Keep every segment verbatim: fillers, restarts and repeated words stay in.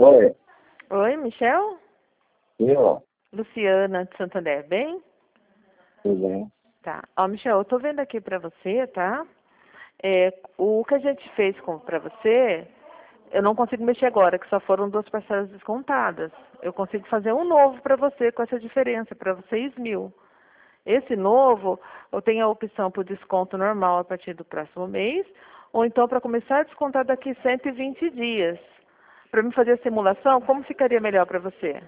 Oi, Oi, Michel? eu? Luciana de Santander, bem? Tudo bem? Tá. Ó, Michel, eu tô vendo aqui pra você, tá? É, o que a gente fez com, pra você, eu não consigo mexer agora, que só foram duas parcelas descontadas. Eu consigo fazer um novo pra você com essa diferença, pra seis mil. Esse novo, eu tenho a opção por desconto normal a partir do próximo mês, ou então para começar a descontar daqui cento e vinte dias. Para me fazer a simulação, como ficaria melhor para você?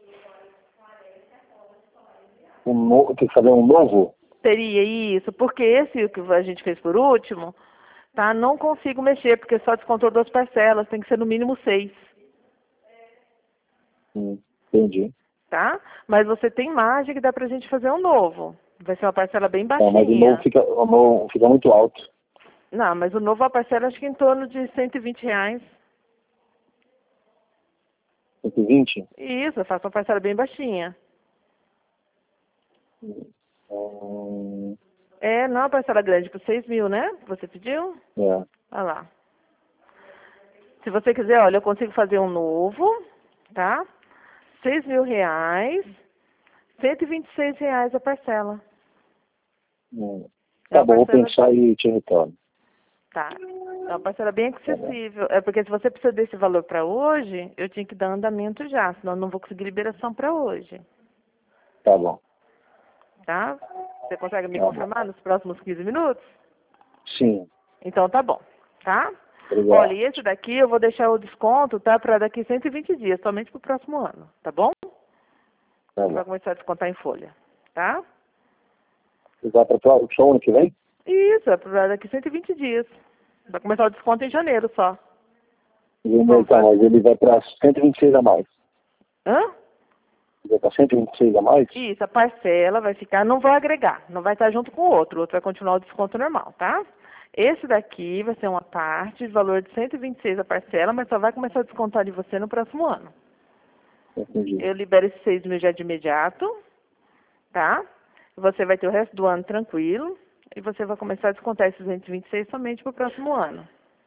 Um no... Tem que fazer um novo? Teria isso, porque esse que a gente fez por último, tá? Não consigo mexer, porque só descontou duas parcelas, tem que ser no mínimo seis, Hum, entendi. tá? Mas você tem margem que dá pra gente fazer um novo. Vai ser uma parcela bem Tá, mas o novo baixinha. fica, o novo fica muito alto. Não, mas o novo a parcela acho que em torno de cento e vinte reais. cento e vinte? Isso, eu faço uma parcela bem baixinha. Hum, É, não, a parcela grande por seis mil, né? Você pediu? é. Olha lá. Se você quiser, olha, eu consigo fazer um novo, tá? Seis mil reais, cento e vinte e seis reais a parcela. Hum. É Tá uma bom, vou parcela, pensar e te retorno. tá? É uma parcela bem Tá bom. acessível. É porque se você precisa desse valor para hoje, eu tinha que dar andamento já, senão eu não vou conseguir liberação para hoje, Tá bom. tá? Você consegue me Tá bom. confirmar nos próximos quinze minutos? Sim. Então tá bom, tá? Olha, Obrigado. e esse daqui eu vou deixar o desconto, tá? Para daqui cento e vinte dias, somente pro próximo ano, tá bom? Tá Vai bom. começar a descontar em folha, tá? E vai para o show ano que vem? Isso, é para daqui cento e vinte dias. Vai começar o desconto em janeiro só. Ele, Vamos então, fazer. mas ele vai para cento e vinte e seis a mais. Hã? Ele vai para cento e vinte e seis a mais? Isso, a parcela vai ficar, não vai agregar, não vai estar junto com o outro, o outro vai continuar o desconto normal, tá? Esse daqui vai ser uma parte de valor de cento e vinte e seis a parcela, mas só vai começar a descontar de você no próximo ano. Entendi. Eu libero esses seis mil já de imediato, tá? Você vai ter o resto do ano tranquilo e você vai começar a descontar esses cento e vinte e seis somente para o próximo ano.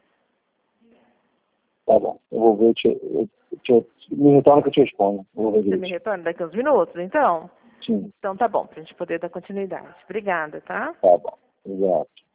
Tá bom. Eu vou ver, te, eu, te, me retorna que eu te respondo. Eu vou ver Você me direitinho. retorna daqui uns minutos, então? Sim. Então tá bom, pra gente poder dar continuidade. Obrigada, tá? Tá bom. Obrigado.